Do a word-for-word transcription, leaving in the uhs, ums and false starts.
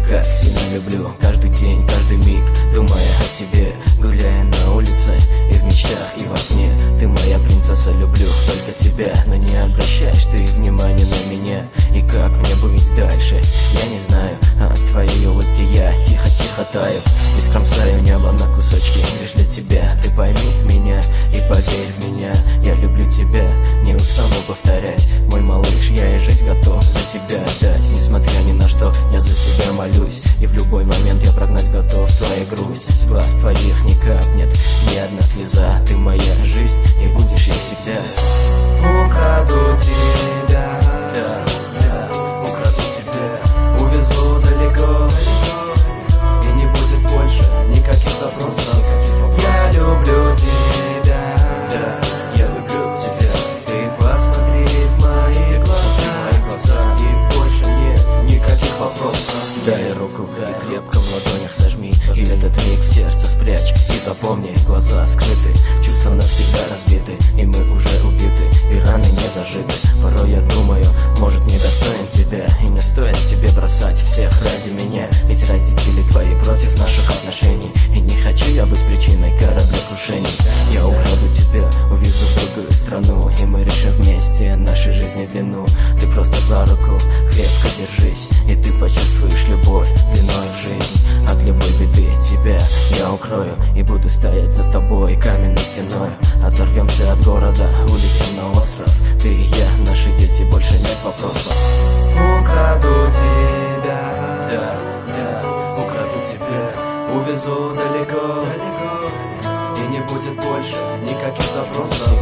как сильно люблю каждый день, каждый миг, думая о тебе, гуляя на улице и в мечтах, и во сне. Ты моя принцесса, люблю только тебя, но не обращаешь ты внимания на меня. И как мне быть дальше, я не знаю. От твоей улыбки я тихо-тихо таю, искромсаю небо на кусочки лишь для тебя. Ты пойми меня и поверь в меня, я люблю тебя, не устану повторять. Мой малыш, я и жизнь готов за тебя дать. Несмотря ни на что, я за тебя молюсь, и в любой момент я прогнать готов твою грусть. С глаз твоих не капнет ни одна слеза. Ты моя жизнь, и будешь ей всегда. Украду тебя, да, да, украду тебя, увезу далеко, и не будет больше никаких вопросов. Я люблю тебя, да, я люблю тебя. Ты посмотри в мои глаза, мои глаза, и больше нет никаких вопросов. Дай руку и крепко в ладонях сожми, и этот миг в сердце спрячь. И запомни, глаза скрыты, чувства навсегда разбиты, и мы уже убиты, и раны не зажиты. Порой я думаю, может, не достоин тебя, и не стоит тебе бросать всех ради меня. Ведь родители твои против наших отношений, и не хочу я быть причиной кораблекрушений. Я украду тебя, увезу в другую страну, и мы решим вместе нашей жизни длину. Ты просто за руку крепко держись, и ты почувствуешь любовь длиной в жизнь. От любой беды тебя я укрою, и буду стоять за тобой каменной стеной. Оторвемся от города, улетим на остров. Ты и я, наши дети, больше нет вопросов. Украду тебя, да, да, украду тебя, увезу далеко, далеко, и не будет больше никаких вопросов.